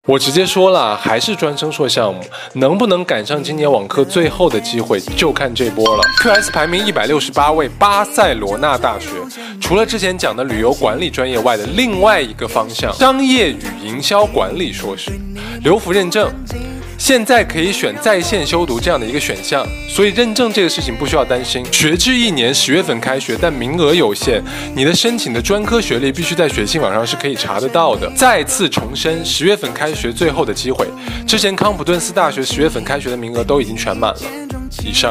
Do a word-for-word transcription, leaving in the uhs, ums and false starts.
我直接说了，还是专升硕项目，能不能赶上今年网课最后的机会，就看这波了。Q S 排名一百六十八位，巴塞罗那大学，除了之前讲的旅游管理专业外的另外一个方向，商业与营销管理硕士，留服认证。现在可以选在线修读这样的一个选项，所以认证这个事情不需要担心。学制一年，十月份开学，但名额有限，你的申请的专科学历必须在学信网上是可以查得到的。再次重申，十月份开学最后的机会，之前康普顿斯大学十月份开学的名额都已经全满了。以上。